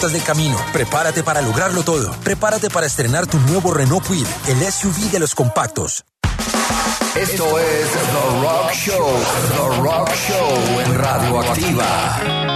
herramientas del camino. Prepárate para lograrlo todo. Prepárate para estrenar tu nuevo Renault Kwid, el SUV de los compactos. Esto es The Rock Show. The Rock Show en Radioactiva.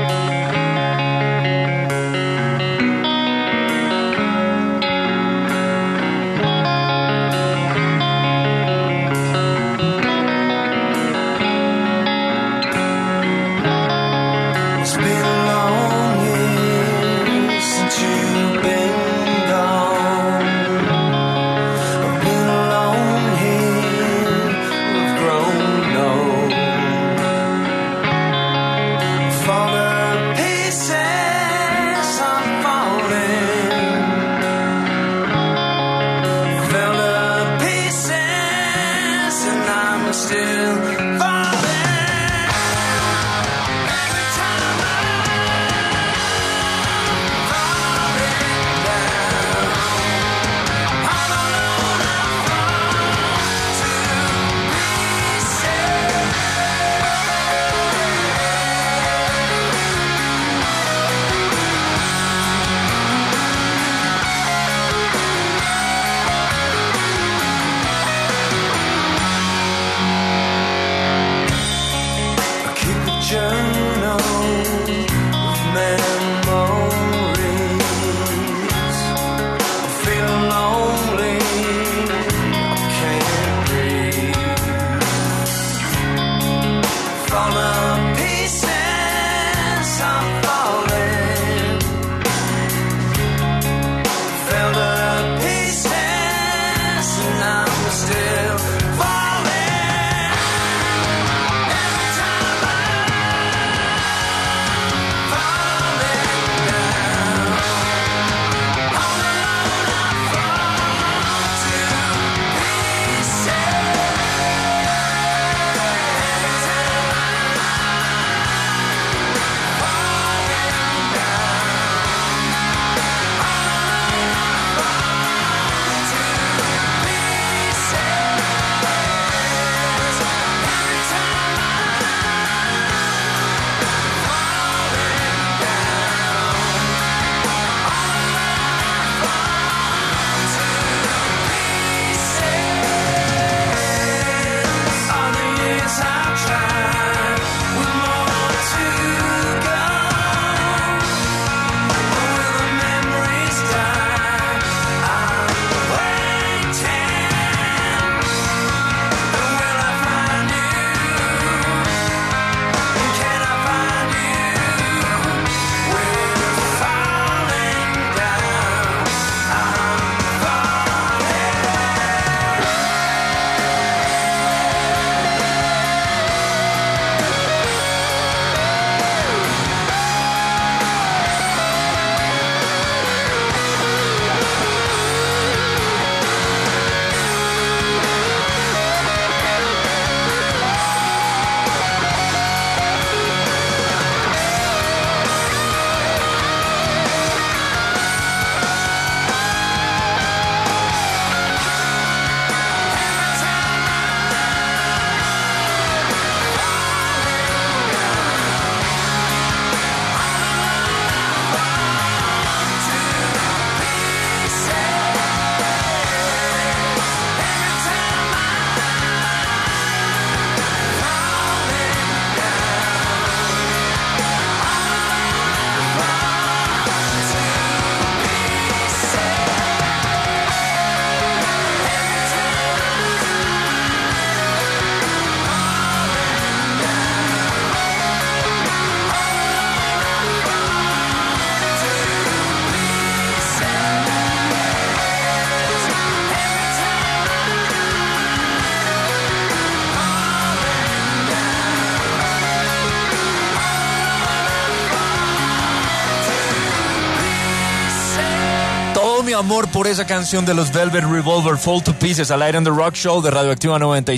Mi amor por esa canción de los Velvet Revolver, Fall to Pieces, al aire en The Rock Show de Radioactiva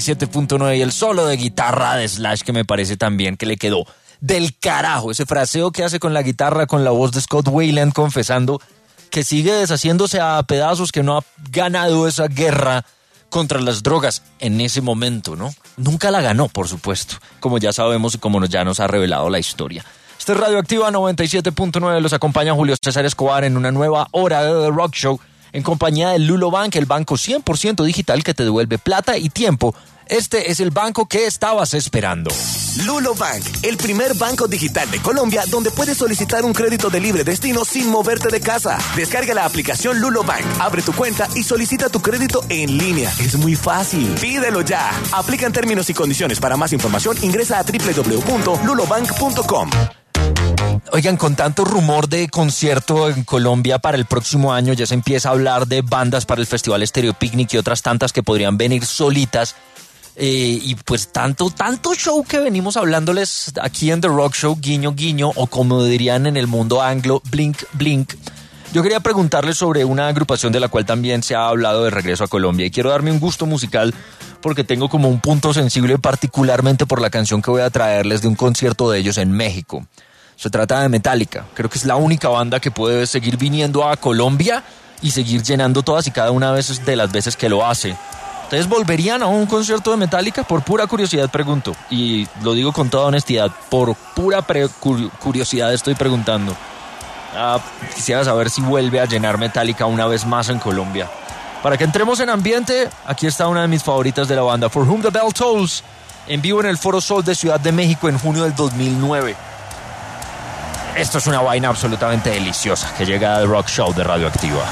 97.9, y el solo de guitarra de Slash que me parece también que le quedó del carajo, ese fraseo que hace con la guitarra, con la voz de Scott Weiland confesando que sigue deshaciéndose a pedazos, que no ha ganado esa guerra contra las drogas en ese momento, ¿no? Nunca la ganó, por supuesto, como ya sabemos y como ya nos ha revelado la historia. Este es Radioactiva 97.9. Los acompaña Julio César Escobar en una nueva hora de The Rock Show en compañía de Lulo Bank, el banco 100% digital que te devuelve plata y tiempo. Este es el banco que estabas esperando. Lulo Bank, el primer banco digital de Colombia donde puedes solicitar un crédito de libre destino sin moverte de casa. Descarga la aplicación Lulo Bank, abre tu cuenta y solicita tu crédito en línea. Es muy fácil. Pídelo ya. Aplican términos y condiciones. Para más información ingresa a www.lulobank.com. Oigan, con tanto rumor de concierto en Colombia para el próximo año, ya se empieza a hablar de bandas para el Festival Estéreo Picnic y otras tantas que podrían venir solitas. Y pues tanto show que venimos hablándoles aquí en The Rock Show, guiño guiño, o como dirían en el mundo anglo, blink blink. Yo quería preguntarles sobre una agrupación de la cual también se ha hablado de regreso a Colombia, y quiero darme un gusto musical porque tengo como un punto sensible particularmente por la canción que voy a traerles de un concierto de ellos en México. Se trata de Metallica. Creo que es la única banda que puede seguir viniendo a Colombia y seguir llenando todas y cada una de las veces que lo hace. ¿Ustedes volverían a un concierto de Metallica? Por pura curiosidad pregunto. Y lo digo con toda honestidad. Por pura curiosidad estoy preguntando. Quisiera saber si vuelve a llenar Metallica una vez más en Colombia. Para que entremos en ambiente, aquí está una de mis favoritas de la banda, For Whom the Bell Tolls, en vivo en el Foro Sol de Ciudad de México en junio del 2009. Esto es una vaina absolutamente deliciosa que llega a The Rock Show de Radioactiva.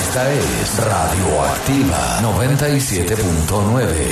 Esta es Radioactiva 97.9.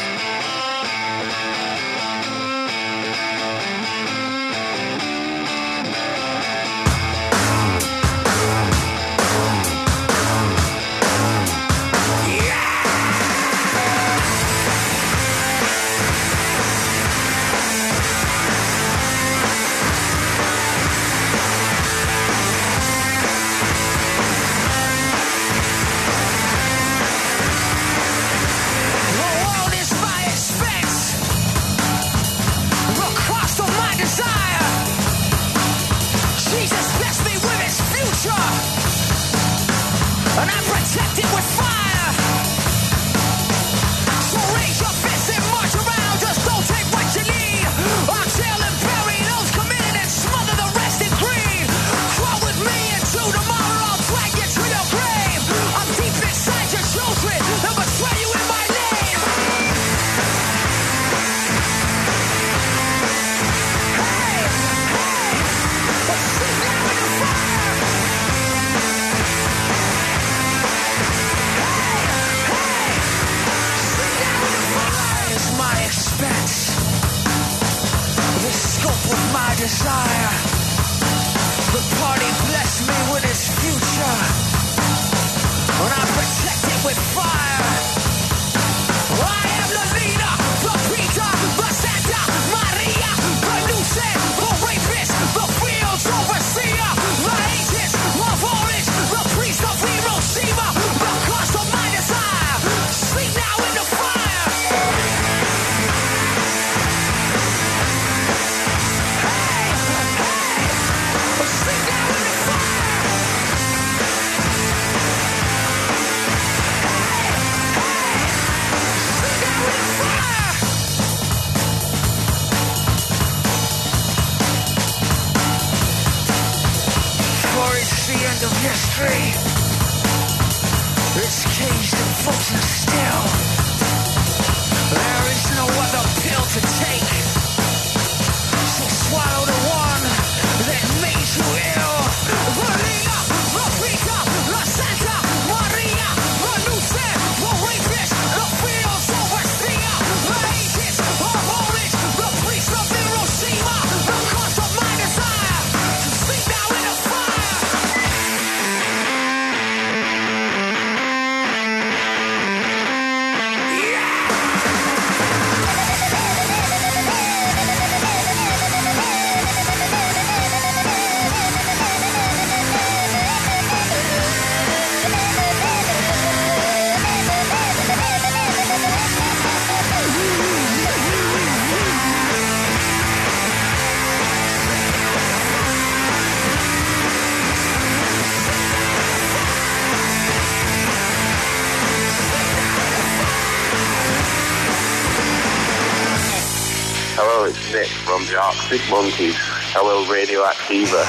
It's Nick from the Arctic Monkeys. Hello, Radioactiva.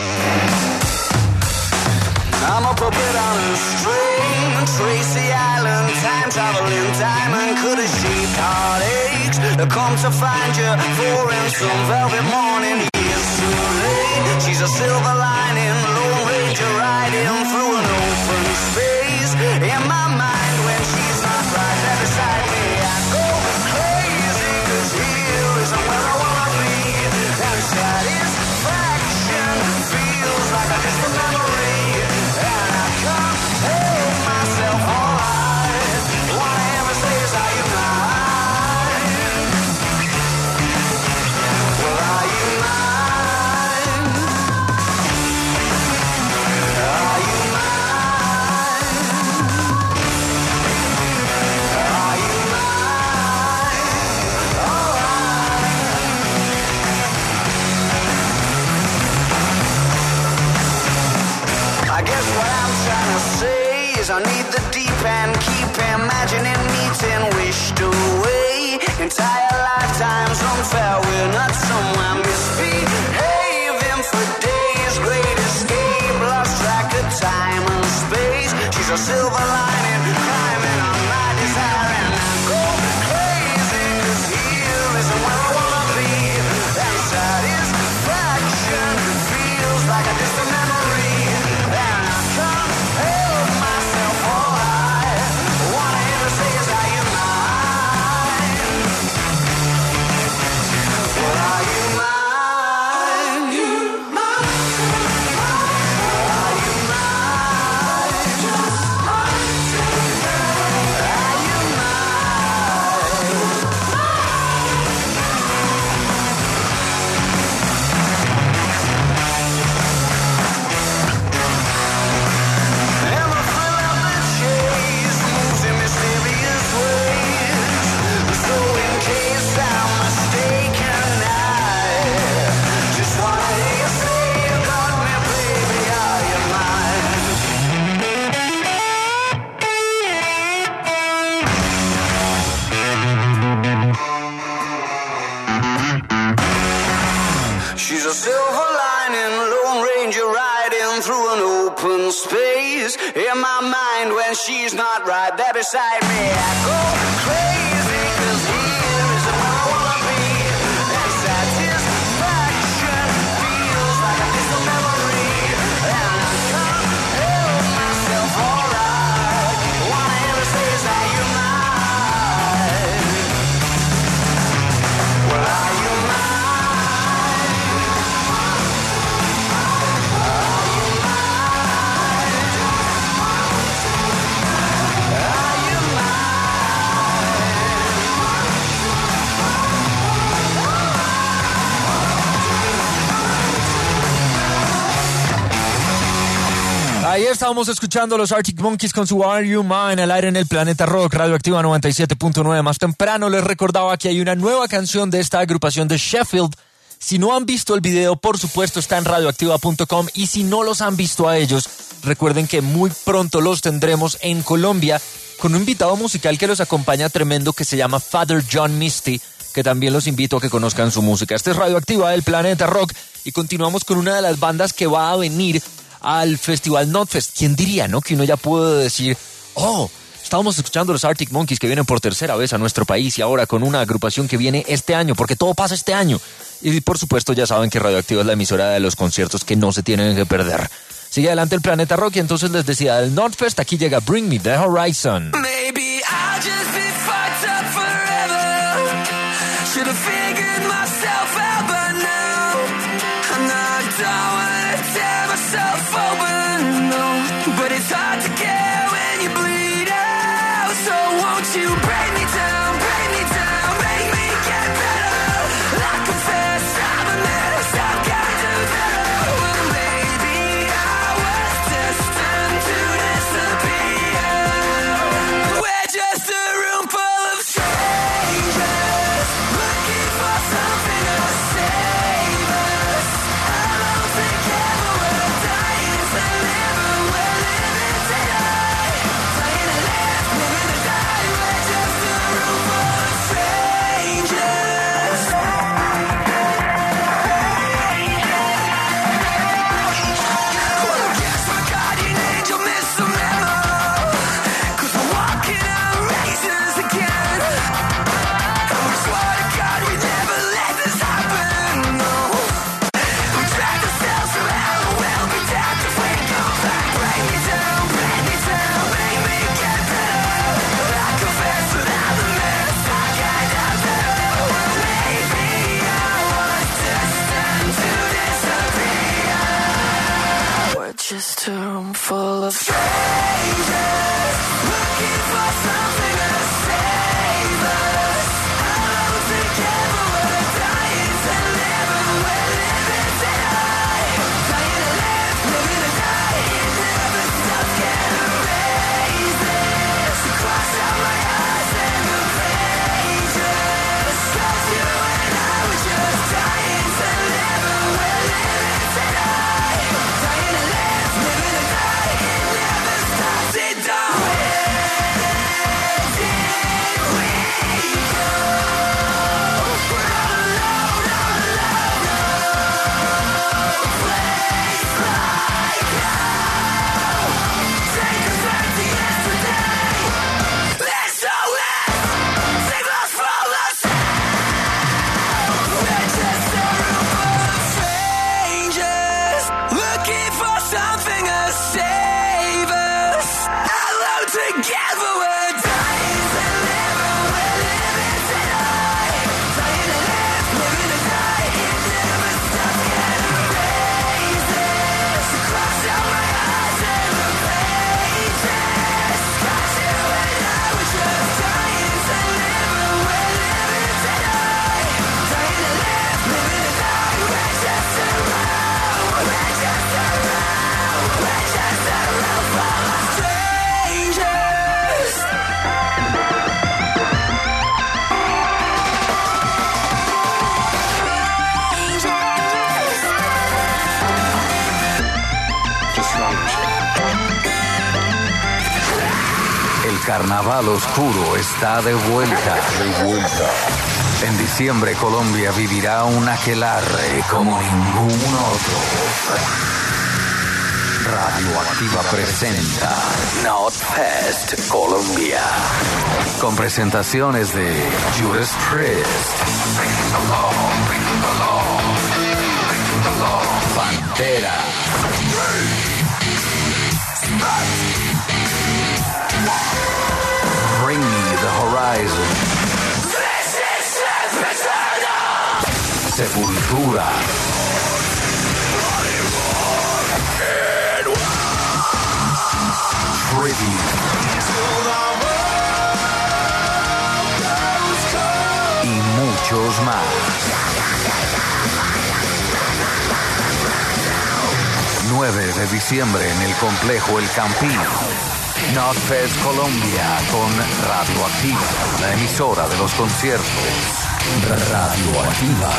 I'm up a bit on a string, Tracy Island, time traveling diamond, could have shaped heartaches. Come to find you for in some velvet morning. Years too late. She's a silver lining, Lone Ranger riding through an open space. In my mind, when she's not right there beside me, I go crazy, 'cause here isn't where I wanna be. And satisfaction feels like a distant memory. And I can't help myself alright. What I ever say is, are you mine? Well, are you mine? Are you mine? Are you mine? Alright. I guess what I'm trying to say is I need the deep end, keep imagining meeting wished away. Entire lifetimes unfair, we're not somewhere misbehaving for days. Great escape, lost track of time and space. She's a silver lining, climbing on my desire. And I go crazy, 'cause here isn't where I wanna be. And satisfaction feels like a distant memory. And I can't help myself. She's a silver lining, Lone Ranger riding through an open space. In my mind when she's not right there beside me, I go crazy, 'cause here is where I wanna be. And satisfaction feels like a distant memory. And I can't help myself, alright. One ever says, are you mine? Well, are you mine? Ahí estábamos escuchando los Arctic Monkeys con su Are You Mine al aire en el Planeta Rock, Radioactiva 97.9. Más temprano les recordaba que hay una nueva canción de esta agrupación de Sheffield. Si no han visto el video, por supuesto está en radioactiva.com, y si no los han visto a ellos, recuerden que muy pronto los tendremos en Colombia con un invitado musical que los acompaña tremendo que se llama Father John Misty, que también los invito a que conozcan su música. Este es Radioactiva del Planeta Rock y continuamos con una de las bandas que va a venir al Festival Notfest. ¿Quién diría, no? Que uno ya puede decir, oh, estábamos escuchando los Arctic Monkeys que vienen por tercera vez a nuestro país y ahora con una agrupación que viene este año, porque todo pasa este año. Y por supuesto ya saben que Radioactiva es la emisora de los conciertos que no se tienen que perder. Sigue adelante el Planeta Rock y entonces les decía del Notfest, aquí llega Bring Me the Horizon. Maybe I'll just be fucked up forever. Should have figured myself out by now. I'm not done to tear myself open, no. But it's hard to care when you bleed out. So won't you break me down, make me get better. I confess I'm a mess, I'm kind of better. Well, maybe I was destined to disappear. We're just a room full of strangers, looking for something to save us. Alone together, we're dying to live, we're living today. Dying to live, living to die. We're just a room full of strangers. Well, I guess my guardian angel missed the memo, 'cause we're walking on razors again. And we swear to God we never let this happen, no. We dragged ourselves around, we'll be damned if we go back. Break me down, make me get better. I confess that I'm a mess, I'm kind of better. Maybe I was destined to disappear. We're just a room full of strangers, looking for something to save us. Alone together, we're dying to live, we're living today. Dying to live, living to die. It never stops, can't erase this. Cross out my eyes and the pages. 'Cause you and I were just dying to live, we're living today. Dying to live, living to die. It never stops, it don't. Where did we go? We're all alone, no place like home. Take us back to yesterday. Let's save us from the sound. We're just a room full of strangers, looking for something to save us. Alone together, we're dying to live, we're living today. Dying to live, living to die. It never stops, can't erase this. Cross out my eyes and the pages. 'Cause you and I were just dying to live, we're living today. Dying to live, living to die. We're just a room, we're just a room, we're just a room full of strangers. El carnaval oscuro está de vuelta. En diciembre Colombia vivirá un aquelarre como ningún otro. Radioactiva presenta Notfest Colombia. Con presentaciones de Judas Priest, Pantera, Bring Me the Horizon, Sepultura, Tribute y muchos más. 9 de diciembre en el complejo El Campín. Notfest Colombia con Radioactiva, la emisora de los conciertos. Radioactiva.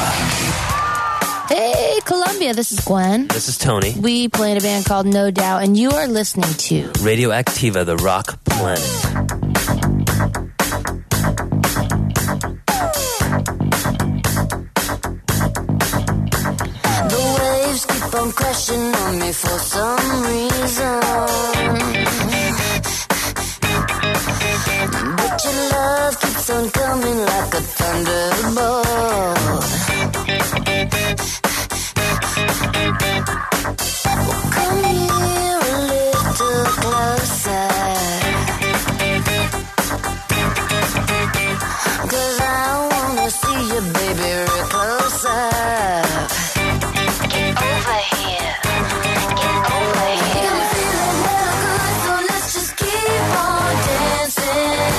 Hey, Colombia, this is Gwen. This is Tony. We play in a band called No Doubt, and you are listening to Radioactiva, the rock planet. The waves keep on crashing on me for some reason, but your love keeps on coming like a thunderbolt. Come here a little closer, 'cause I wanna see you, baby, real close up. Get over here, get over here. You got me feeling real good, so let's just keep on dancing.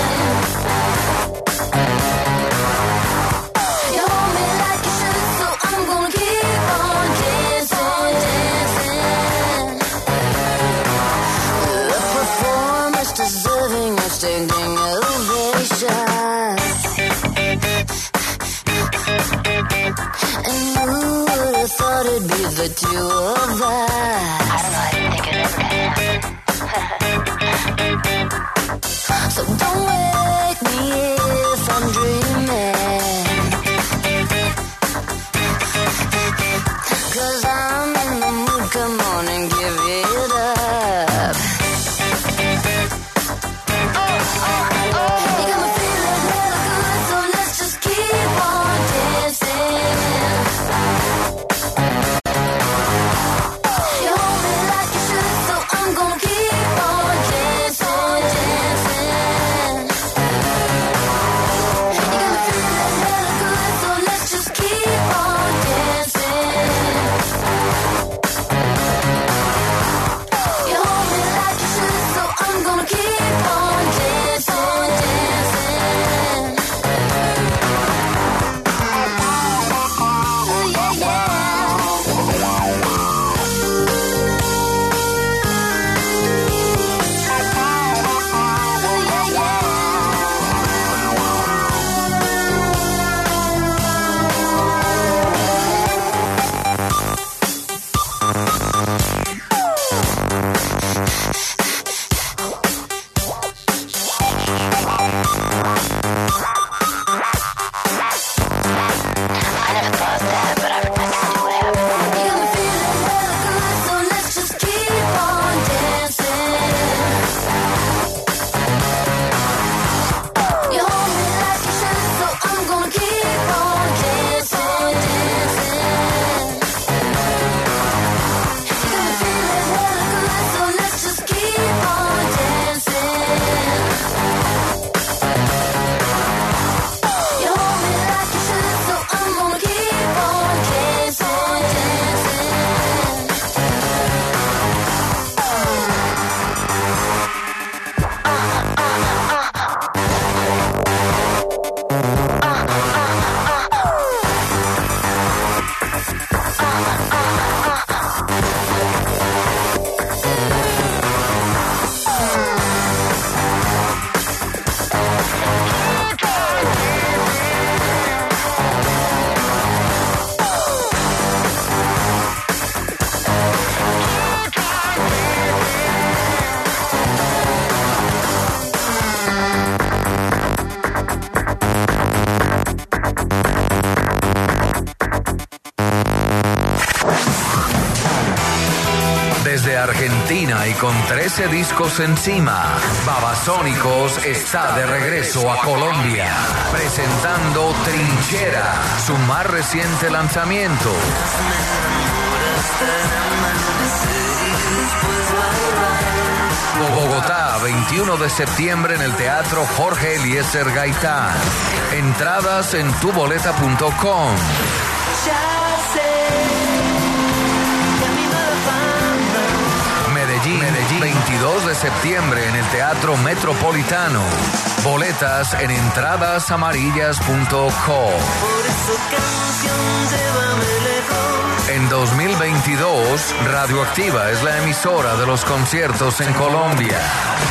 You hold me like you should, so I'm gonna keep on dancing, dancing. A performance deserving of standing ovation. And who would have thought it'd be the two of us? I don't know, I didn't think it ever happened. So don't wake me if I'm dreaming, 'cause I'm in the mood, come on and give it up. You got me feeling real good, so let's just keep on dancing. You hold me like you should, so I'm gonna keep on dancing, dancing. You got me feeling Desde Argentina y con 13 discos encima, Babasónicos está de regreso a Colombia, presentando Trinchera, su más reciente lanzamiento. Bogotá, 21 de septiembre en el Teatro Jorge Eliezer Gaitán. Entradas en tuboleta.com. Medellín, 22 de septiembre en el Teatro Metropolitano. Boletas en entradasamarillas.com. En 2022, Radioactiva es la emisora de los conciertos en Colombia.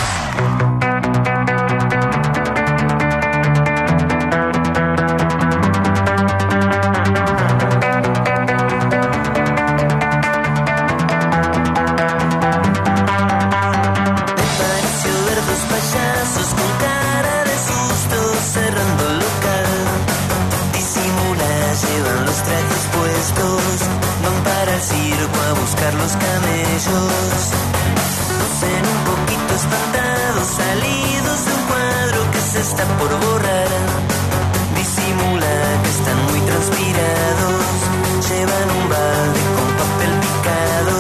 Los camellos, lucen un poquito espantados, salidos de un cuadro que se está por borrar. Disimula que están muy transpirados, llevan un balde con papel picado.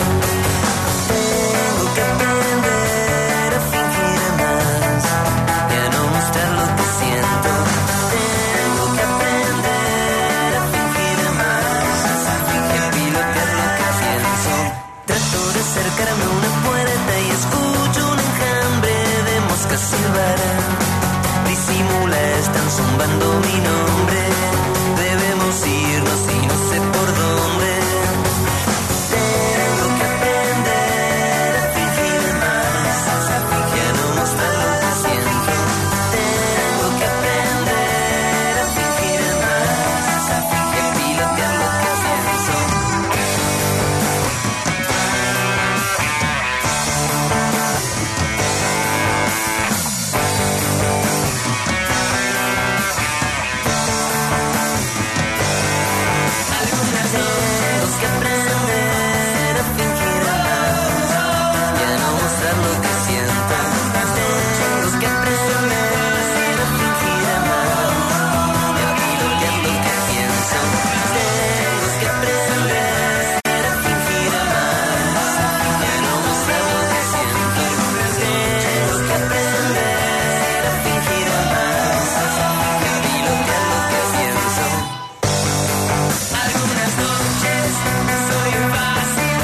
Tengo que aprender a fingir más y a no mostrar lo que siento. Tengo que aprender a fingir más y a pilotear lo que pienso. Trato de acercarme a una puerta y escucho un enjambre de moscas silbar. Disimula, están zumbando mi nombre. Debemos irnos y no sé por dónde. Tengo que aprender a fingir más y a no mostrar lo que siento. Tengo que aprender a fingir más y a pilotear lo que pienso. Tengo que aprender a fingir más y a no mostrar lo que siento. Tengo que aprender a fingir más y a pilotear lo que pienso. Tengo que aprender a fingir más y a no mostrar lo que siento. Tengo que aprender a fingir más y a pilotear lo que pienso. Algunas noches soy fácil,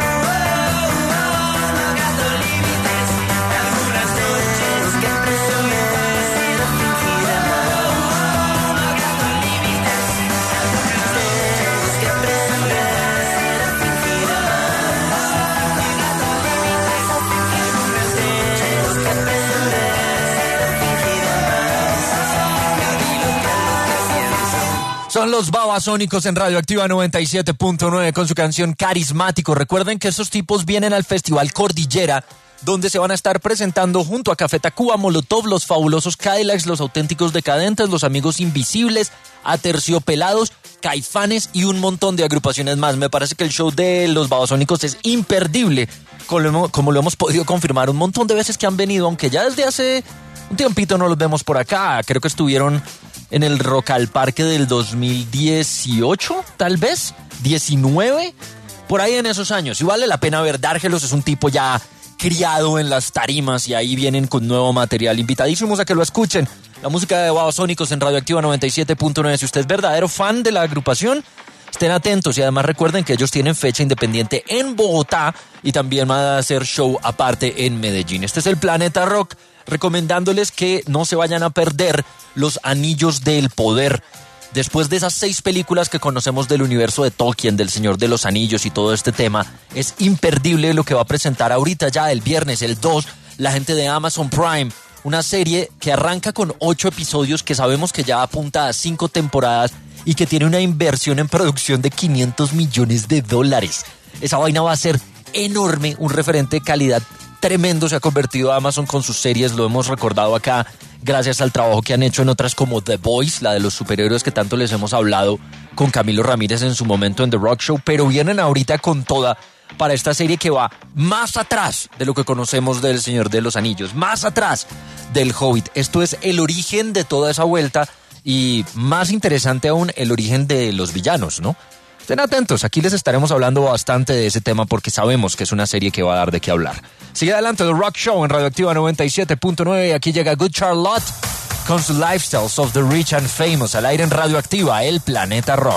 no gasto límites. Algunas noches que aprender a fingir más, no gasto límites. Tengo que aprender a fingir más, no gasto límites. Tengo que aprender a fingir más y pilotear lo que pienso. Son los Babasónicos en Radioactiva 97.9 con su canción Carismático. Recuerden que estos tipos vienen al Festival Cordillera, donde se van a estar presentando junto a Café Tacuba, Molotov, Los Fabulosos Cadillacs, Los Auténticos Decadentes, Los Amigos Invisibles, Aterciopelados, Caifanes y un montón de agrupaciones más. Me parece que el show de los Babasónicos es imperdible, como lo hemos podido confirmar un montón de veces que han venido, aunque ya desde hace un tiempito no los vemos por acá. Creo que estuvieron en el Rock al Parque del 2018, tal vez, 19, por ahí en esos años. Y vale la pena ver. Dárgelos es un tipo ya criado en las tarimas y ahí vienen con nuevo material. Invitadísimos a que lo escuchen. La música de Babasónicos en Radioactiva 97.9. Si usted es verdadero fan de la agrupación, estén atentos y además recuerden que ellos tienen fecha independiente en Bogotá y también van a hacer show aparte en Medellín. Este es el Planeta Rock, recomendándoles que no se vayan a perder Los Anillos del Poder. Después de esas 6 películas que conocemos del universo de Tolkien, del Señor de los Anillos y todo este tema, es imperdible lo que va a presentar ahorita ya el viernes, el 2, la gente de Amazon Prime. Una serie que arranca con 8 episodios que sabemos que ya apunta a 5 temporadas y que tiene una inversión en producción de $500 millones. Esa vaina va a ser enorme, un referente de calidad tremendo se ha convertido Amazon con sus series, lo hemos recordado acá, gracias al trabajo que han hecho en otras como The Boys, la de los superhéroes que tanto les hemos hablado con Camilo Ramírez en su momento en The Rock Show, pero vienen ahorita con toda para esta serie que va más atrás de lo que conocemos del Señor de los Anillos, más atrás del Hobbit. Esto es el origen de toda esa vuelta y más interesante aún, el origen de los villanos, ¿no? Estén atentos, aquí les estaremos hablando bastante de ese tema porque sabemos que es una serie que va a dar de qué hablar. Sigue adelante The Rock Show en Radioactiva 97.9 y aquí llega Good Charlotte con su Lifestyles of the Rich and Famous al aire en Radioactiva, el planeta rock.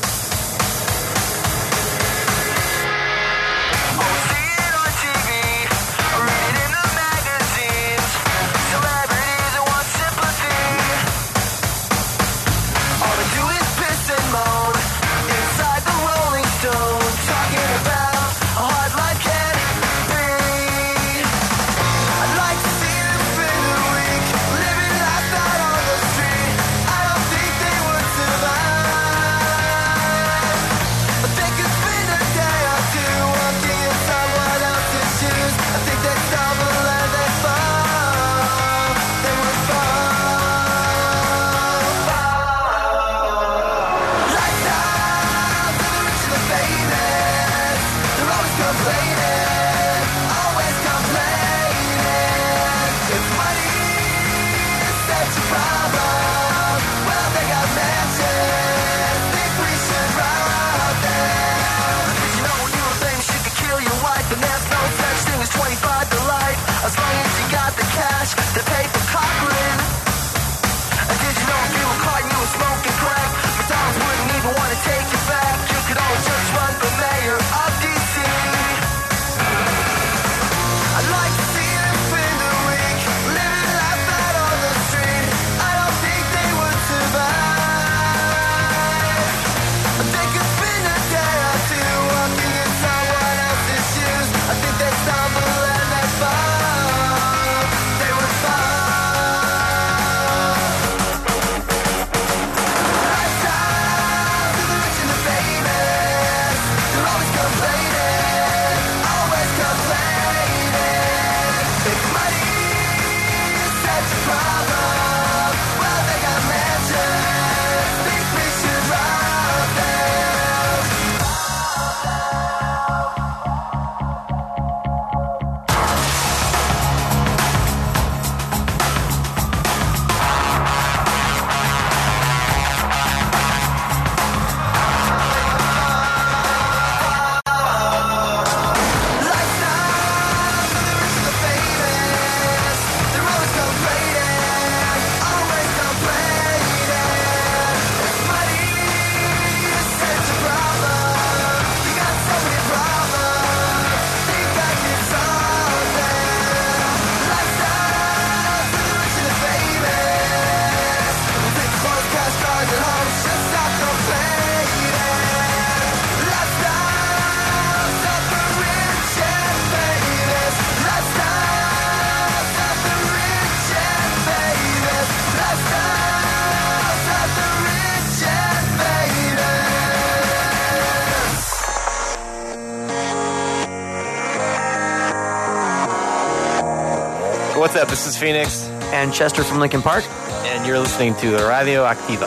What's up? This is Phoenix and Chester from Linkin Park, and you're listening to Radio Activa.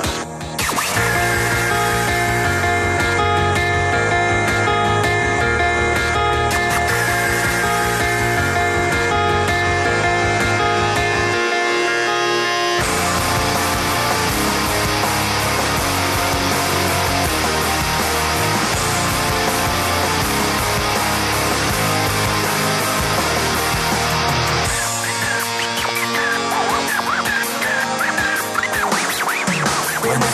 When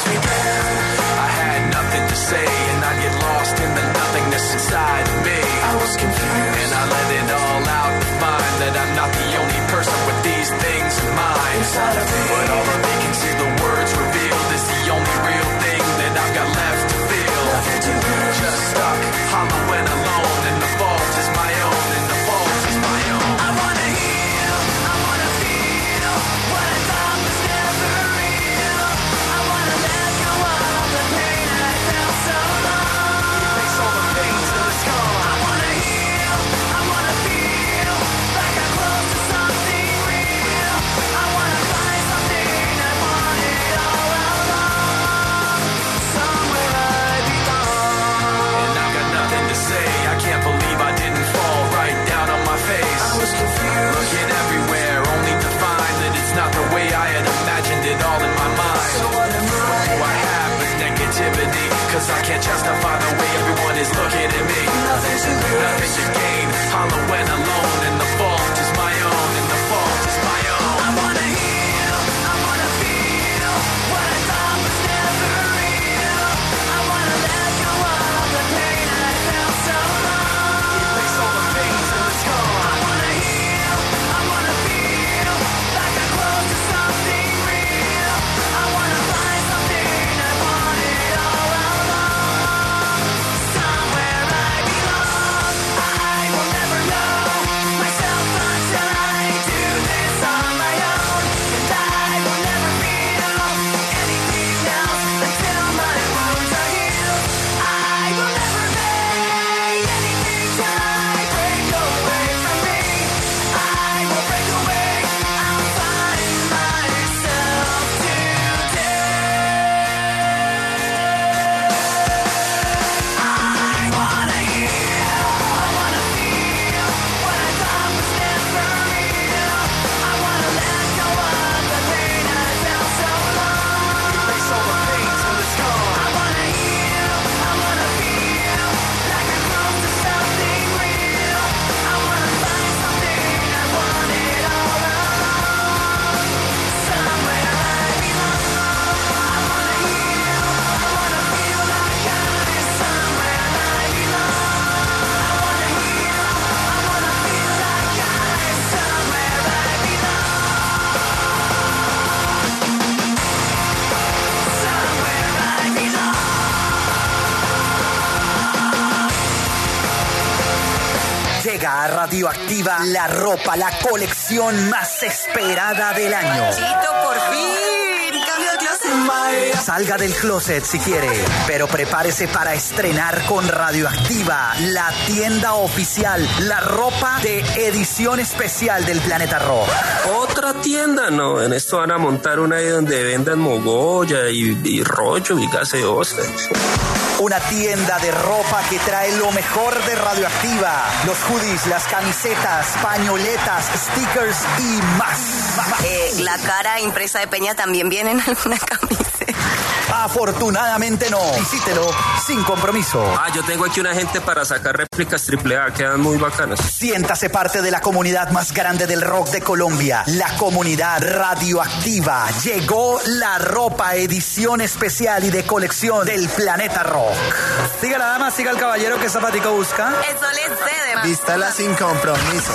Llega a Radioactiva la ropa, la colección más esperada del año. Chito, por fin. Cambio de closet. Salga del closet si quiere, pero prepárese para estrenar con Radioactiva, la tienda oficial, la ropa de edición especial del Planeta Rock. ¿Otra tienda? No, en esto van a montar una ahí donde vendan mogolla y rollo y gaseosa. Una tienda de ropa que trae lo mejor de Radioactiva. Los hoodies, las camisetas, pañoletas, stickers y más. La cara impresa de Peña también viene en alguna camiseta. Afortunadamente no. Visítelo sin compromiso. Yo tengo aquí una gente para sacar réplicas AAA, quedan muy bacanas. Siéntase parte de la comunidad más grande del rock de Colombia, la comunidad Radioactiva. Llegó la ropa edición especial y de colección del Planeta Rock. Siga la dama, siga el caballero, ¿qué zapatico busca? Eso le cede. Vístala sin compromiso.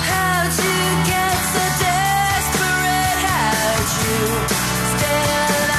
Stay alive.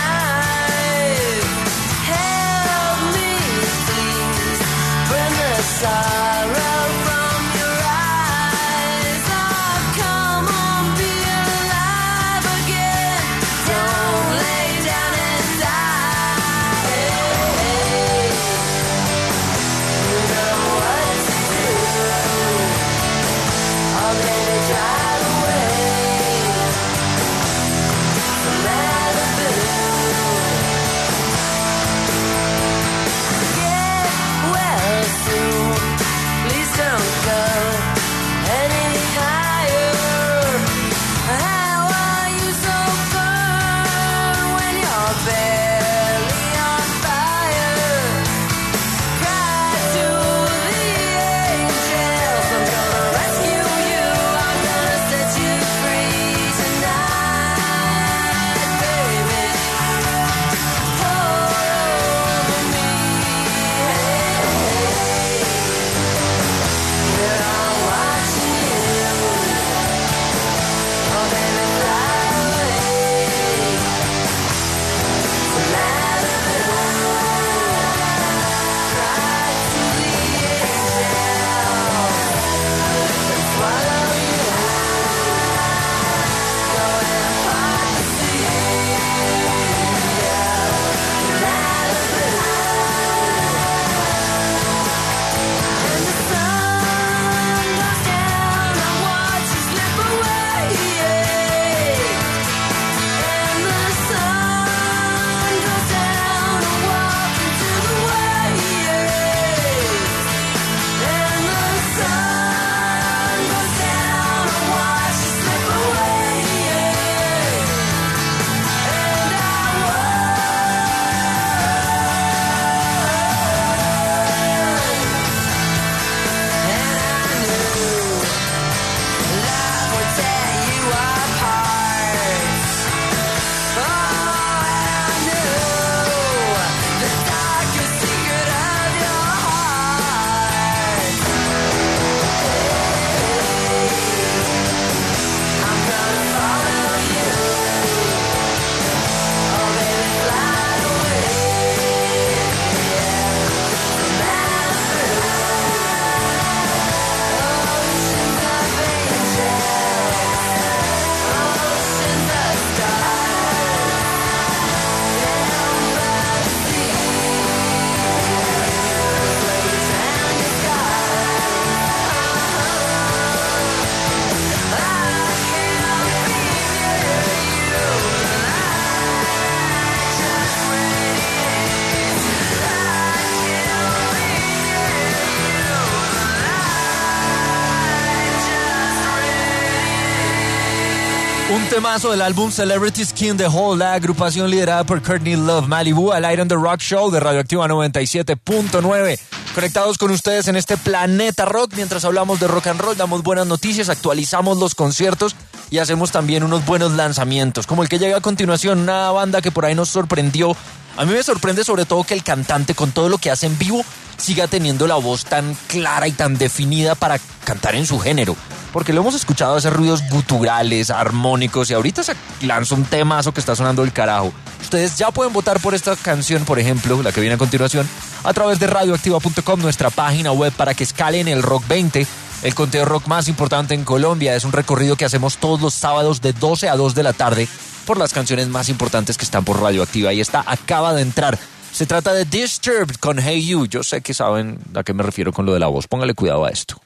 Un temazo del álbum Celebrity Skin the Hole, la agrupación liderada por Courtney Love, Malibu, al aire en The Rock Show de Radioactiva 97.9. Conectados con ustedes en este planeta rock, mientras hablamos de rock and roll, damos buenas noticias, actualizamos los conciertos y hacemos también unos buenos lanzamientos, como el que llega a continuación, una banda que por ahí nos sorprendió. A mí me sorprende sobre todo que el cantante, con todo lo que hace en vivo, siga teniendo la voz tan clara y tan definida para cantar en su género. Porque lo hemos escuchado hacer ruidos guturales, armónicos, y ahorita se lanza un temazo que está sonando el carajo. Ustedes ya pueden votar por esta canción, por ejemplo, la que viene a continuación, a través de radioactiva.com, nuestra página web, para que escalen el Rock 20, el conteo rock más importante en Colombia. Es un recorrido que hacemos todos los sábados de 12 a 2 de la tarde por las canciones más importantes que están por Radioactiva. Y esta acaba de entrar. Se trata de Disturbed con Hey You. Yo sé que saben a qué me refiero con lo de la voz. Póngale cuidado a esto.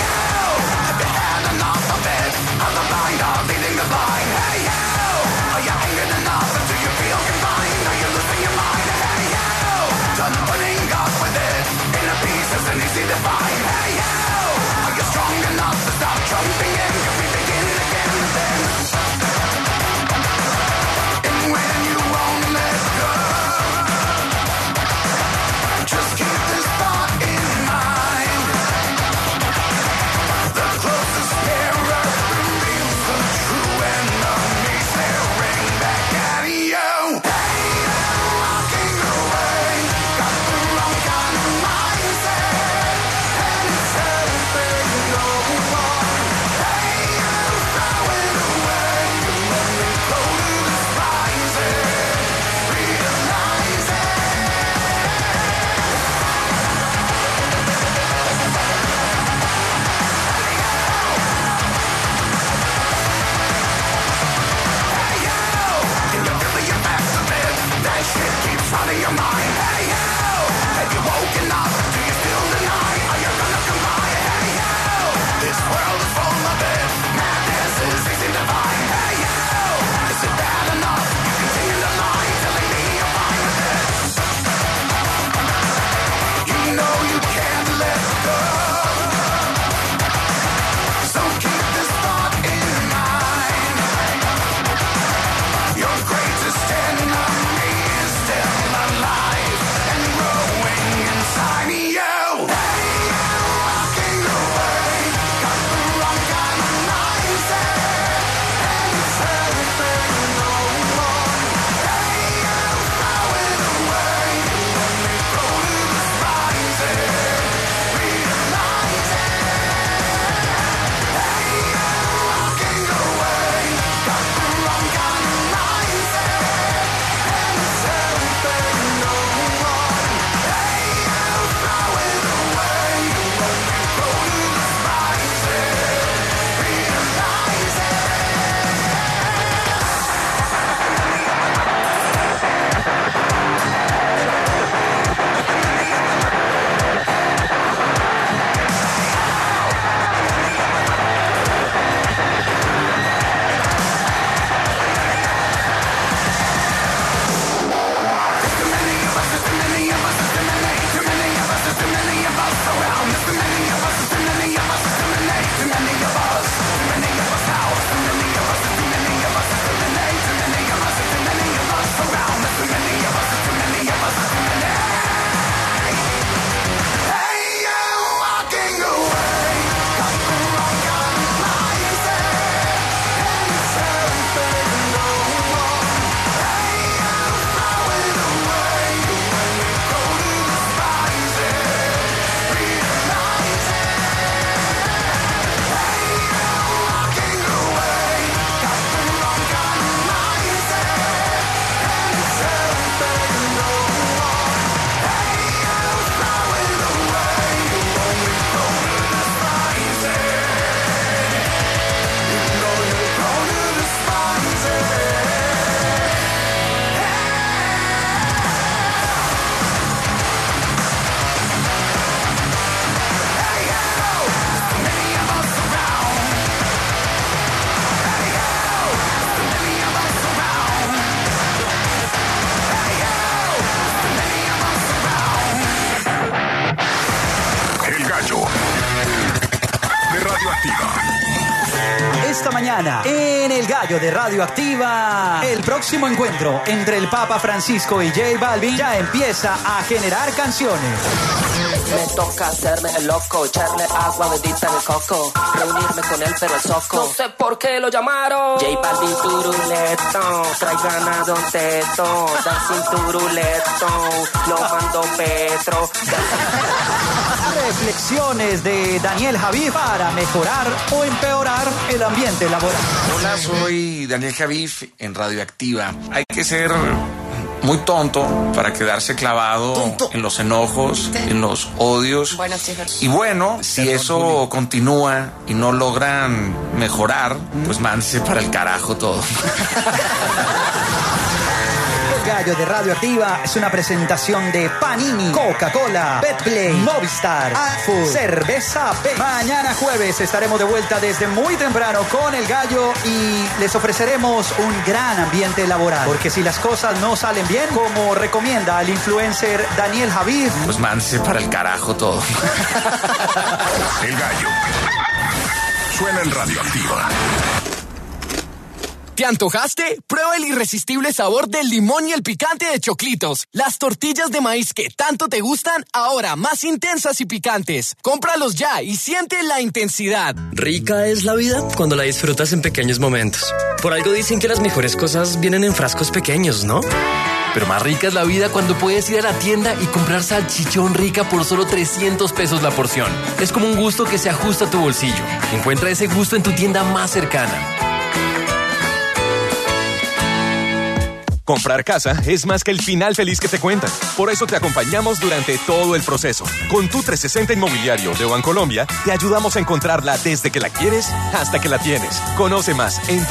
Leading the blind, hey you! Mañana, en El Gallo de Radioactiva, el próximo encuentro entre el Papa Francisco y J Balvin ya empieza a generar canciones. Me toca hacerme el loco, echarle agua bendita en el coco, reunirme con él pero el soco. No sé por qué lo llamaron J Balvin turuleto, trae ganado teto, dancing turuleto, lo mando Petro. Reflexiones de Daniel Javif para mejorar o empeorar el ambiente laboral. Hola, soy Daniel Javif en Radioactiva. Hay que ser muy tonto para quedarse clavado en los enojos, en los odios. Y bueno, si eso continúa y no logran mejorar, pues mándense para el carajo todo. El Gallo de Radioactiva es una presentación de Panini, Coca-Cola, Betplay, Movistar, Adfood, Cerveza P. Mañana jueves estaremos de vuelta desde muy temprano con El Gallo y les ofreceremos un gran ambiente laboral. Porque si las cosas no salen bien, como recomienda el influencer Daniel Javif, pues mándense para el carajo todo. El Gallo suena en Radioactiva. ¿Te antojaste? Prueba el irresistible sabor del limón y el picante de Choclitos. Las tortillas de maíz que tanto te gustan, ahora más intensas y picantes. Cómpralos ya y siente la intensidad. Rica es la vida cuando la disfrutas en pequeños momentos. Por algo dicen que las mejores cosas vienen en frascos pequeños, ¿no? Pero más rica es la vida cuando puedes ir a la tienda y comprar salchichón rica por solo 300 pesos la porción. Es como un gusto que se ajusta a tu bolsillo. Encuentra ese gusto en tu tienda más cercana. Comprar casa es más que el final feliz que te cuentan. Por eso te acompañamos durante todo el proceso. Con tu 360 Inmobiliario de Bancolombia, te ayudamos a encontrarla desde que la quieres hasta que la tienes. Conoce más en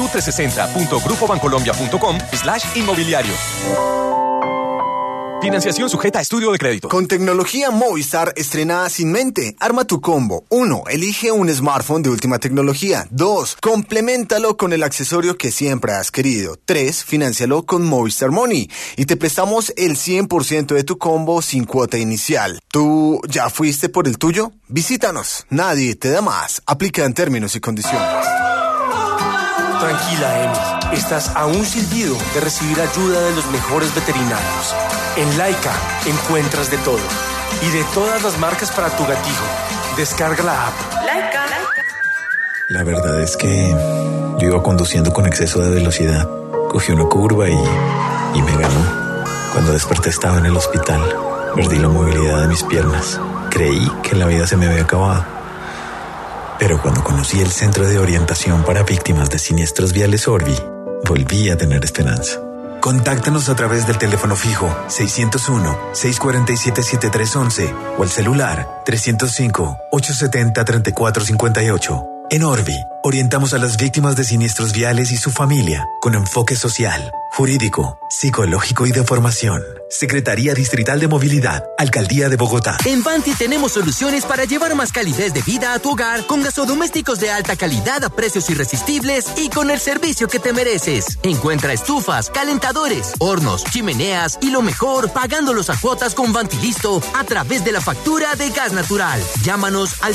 tu360.grupobancolombia.com/inmobiliario. Financiación sujeta a estudio de crédito. Con tecnología Movistar estrenada sin mente, arma tu combo. 1. Elige un smartphone de última tecnología. 2. Compleméntalo con el accesorio que siempre has querido. 3. Financialo con Movistar Money y te prestamos el 100% de tu combo sin cuota inicial. ¿Tú ya fuiste por el tuyo? Visítanos. Nadie te da más. Aplica en términos y condiciones. Tranquila, Emi. Estás a un silbido de recibir ayuda de los mejores veterinarios. En Laika encuentras de todo y de todas las marcas para tu gatijo. Descarga la app. Laika. La verdad es que yo iba conduciendo con exceso de velocidad. Cogí una curva y me ganó. Cuando desperté estaba en el hospital. Perdí la movilidad de mis piernas. Creí que la vida se me había acabado. Pero cuando conocí el Centro de Orientación para Víctimas de Siniestros Viales Orbi, volví a tener esperanza. Contáctanos a través del teléfono fijo 601-647-7311 o el celular 305-870-3458. En Orbi, orientamos a las víctimas de siniestros viales y su familia con enfoque social, jurídico, psicológico y de formación. Secretaría Distrital de Movilidad, Alcaldía de Bogotá. En Vanti tenemos soluciones para llevar más calidez de vida a tu hogar con gasodomésticos de alta calidad a precios irresistibles y con el servicio que te mereces. Encuentra estufas, calentadores, hornos, chimeneas y lo mejor, pagándolos a cuotas con Vantilisto a través de la factura de gas natural. Llámanos al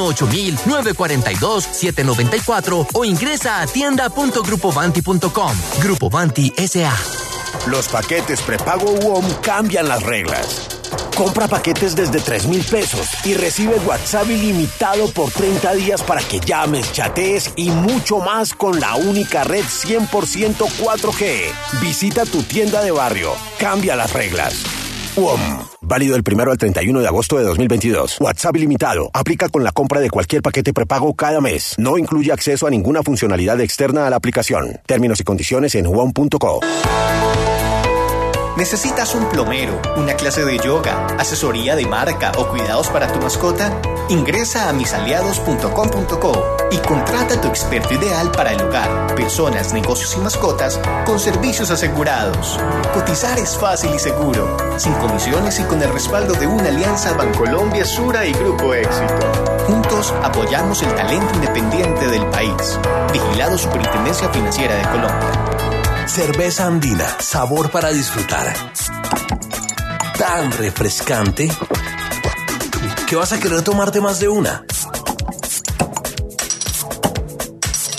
018-942-794 o ingresa a tienda.grupovanti.com. Grupo Vanti S.A. Los paquetes prepago WOM cambian las reglas. Compra paquetes desde 3,000 pesos y recibe WhatsApp ilimitado por 30 días para que llames, chatees y mucho más con la única red 100% 4G. Visita tu tienda de barrio. Cambia las reglas. WOM. Válido del 1 al 31 de agosto de 2022. WhatsApp ilimitado. Aplica con la compra de cualquier paquete prepago cada mes. No incluye acceso a ninguna funcionalidad externa a la aplicación. Términos y condiciones en WOM.co. ¿Necesitas un plomero, una clase de yoga, asesoría de marca o cuidados para tu mascota? Ingresa a misaliados.com.co y contrata a tu experto ideal para el hogar, personas, negocios y mascotas con servicios asegurados. Cotizar es fácil y seguro, sin comisiones y con el respaldo de una alianza Bancolombia, Sura y Grupo Éxito. Juntos apoyamos el talento independiente del país. Vigilado Superintendencia Financiera de Colombia. Cerveza andina, sabor para disfrutar. Tan refrescante que vas a querer tomarte más de una.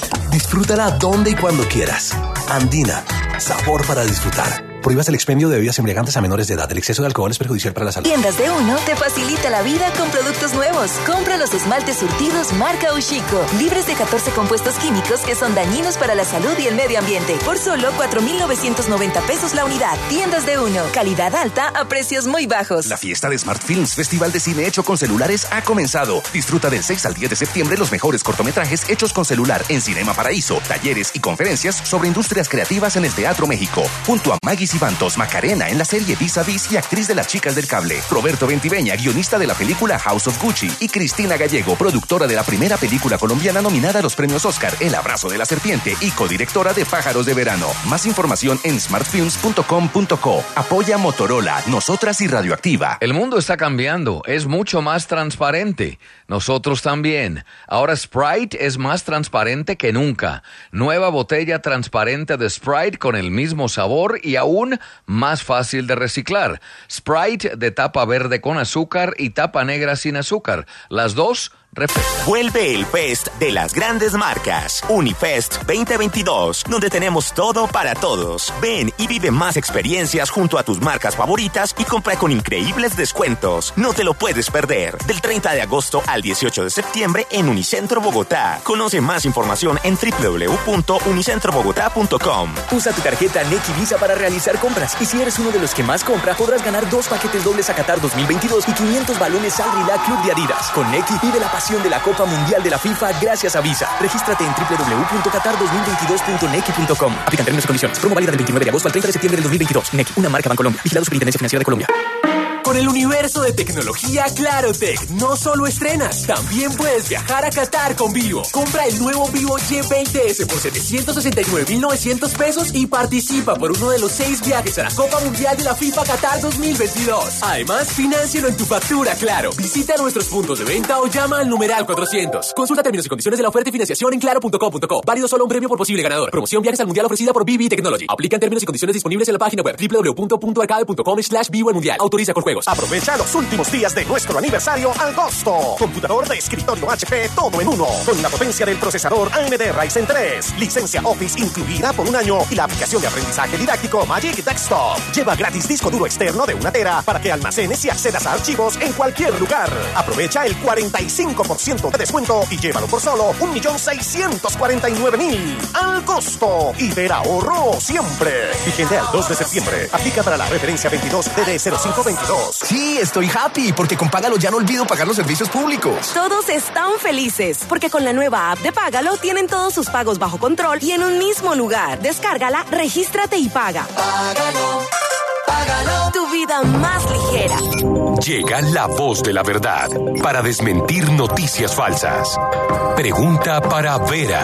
Disfrútala donde y cuando quieras. Andina, sabor para disfrutar. Prohíbas el expendio de bebidas embriagantes a menores de edad. El exceso de alcohol es perjudicial para la salud. Tiendas de Uno te facilita la vida con productos nuevos. Compra los esmaltes surtidos marca Ushiko, libres de 14 compuestos químicos que son dañinos para la salud y el medio ambiente. Por solo 4,990 pesos la unidad. Tiendas de Uno, calidad alta a precios muy bajos. La fiesta de Smart Films, festival de cine hecho con celulares, ha comenzado. Disfruta del 6 al 10 de septiembre los mejores cortometrajes hechos con celular en Cinema Paraíso, talleres y conferencias sobre industrias creativas en el Teatro México. Junto a Maggie Cibantos, Macarena en la serie Vis a Vis y actriz de Las Chicas del Cable, Roberto Ventiveña, guionista de la película House of Gucci, y Cristina Gallego, productora de la primera película colombiana nominada a los premios Oscar, El Abrazo de la Serpiente, y codirectora de Pájaros de Verano. Más información en smartfilms.com.co. Apoya Motorola, Nosotras y Radioactiva. El mundo está cambiando, es mucho más transparente. Nosotros también. Ahora Sprite es más transparente que nunca. Nueva botella transparente de Sprite con el mismo sabor y aún más fácil de reciclar. Sprite de tapa verde con azúcar y tapa negra sin azúcar. Las dos refrescan. Vuelve el Fest de las grandes marcas. Unifest 2022, donde tenemos todo para todos. Ven y vive más experiencias junto a tus marcas favoritas y compra con increíbles descuentos. No te lo puedes perder. Del 30 de agosto al 18 de septiembre en Unicentro Bogotá. Conoce más información en www.unicentrobogotá.com. Usa tu tarjeta Nequi Visa para realizar compras. Y si eres uno de los que más compra, podrás ganar 2 paquetes dobles a Qatar 2022 y 500 balones al Rila Club de Adidas. Con Nequi vive la pasión de la Copa Mundial de la FIFA gracias a Visa. Regístrate en www.qatar2022.nequi.com. Aplican términos y condiciones. Promo válida del 29 de agosto al 30 de septiembre del 2022. Nequi, una marca Bancolombia. Vigilado Superintendencia Financiera de Colombia. Con el universo de tecnología Clarotech, no solo estrenas, también puedes viajar a Qatar con Vivo. Compra el nuevo Vivo Y20S por 769,900 pesos y participa por uno de los 6 viajes a la Copa Mundial de la FIFA Qatar 2022. Además, financialo en tu factura Claro. Visita nuestros puntos de venta o llama al numeral 400. Consulta términos y condiciones de la oferta y financiación en claro.com.co. Válido solo un premio por posible ganador. Promoción Viajes al Mundial ofrecida por BB Technology. Aplican términos y condiciones disponibles en la página web www.arcade.com/Vivo el Mundial. Autoriza con juegos. Aprovecha los últimos días de nuestro aniversario al costo. Computador de escritorio HP todo en uno, con la potencia del procesador AMD Ryzen 3, licencia Office incluida por 1 año y la aplicación de aprendizaje didáctico Magic Desktop. Lleva gratis disco duro externo de 1 tera para que almacenes y accedas a archivos en cualquier lugar. Aprovecha el 45% de descuento y llévalo por solo 1,649,000 al costo. Y ver ahorro siempre. Vigente al 2 de septiembre. Aplica para la referencia 22DD0522. Sí, estoy happy porque con Págalo ya no olvido pagar los servicios públicos. Todos están felices porque con la nueva app de Págalo tienen todos sus pagos bajo control y en un mismo lugar. Descárgala, regístrate y paga. Págalo, págalo. Tu vida más ligera. Llega la voz de la verdad para desmentir noticias falsas. Pregunta para Vera.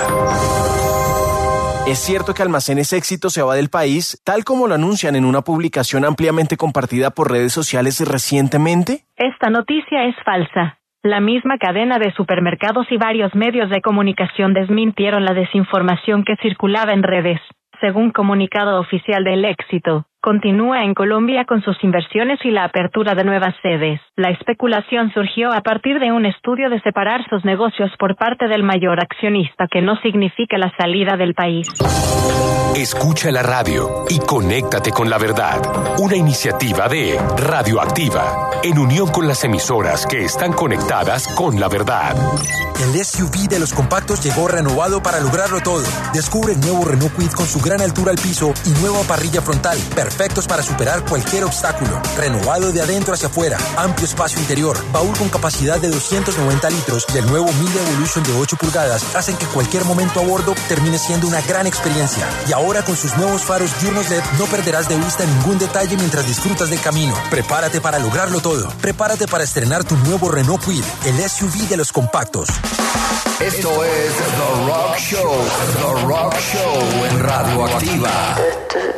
¿Es cierto que Almacenes Éxito se va del país, tal como lo anuncian en una publicación ampliamente compartida por redes sociales recientemente? Esta noticia es falsa. La misma cadena de supermercados y varios medios de comunicación desmintieron la desinformación que circulaba en redes. Según comunicado oficial del Éxito, continúa en Colombia con sus inversiones y la apertura de nuevas sedes. La especulación surgió a partir de un estudio de separar sus negocios por parte del mayor accionista, que no significa la salida del país. Escucha la radio y conéctate con la verdad. Una iniciativa de Radioactiva, en unión con las emisoras que están conectadas con la verdad. El SUV de los compactos llegó renovado para lograrlo todo. Descubre el nuevo Renault Kwid con su gran altura al piso y nueva parrilla frontal, perfectos para superar cualquier obstáculo. Renovado de adentro hacia afuera, amplio espacio interior, baúl con capacidad de 290 litros y el nuevo Mille Evolution de 8 pulgadas hacen que cualquier momento a bordo termine siendo una gran experiencia. Y ahora con sus nuevos faros diurnos LED no perderás de vista ningún detalle mientras disfrutas del camino. Prepárate para lograrlo todo. Prepárate para estrenar tu nuevo Renault Kwid, el SUV de los compactos. Esto es The Rock Show. The Rock Show en Radioactiva.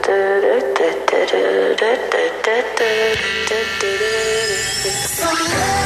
So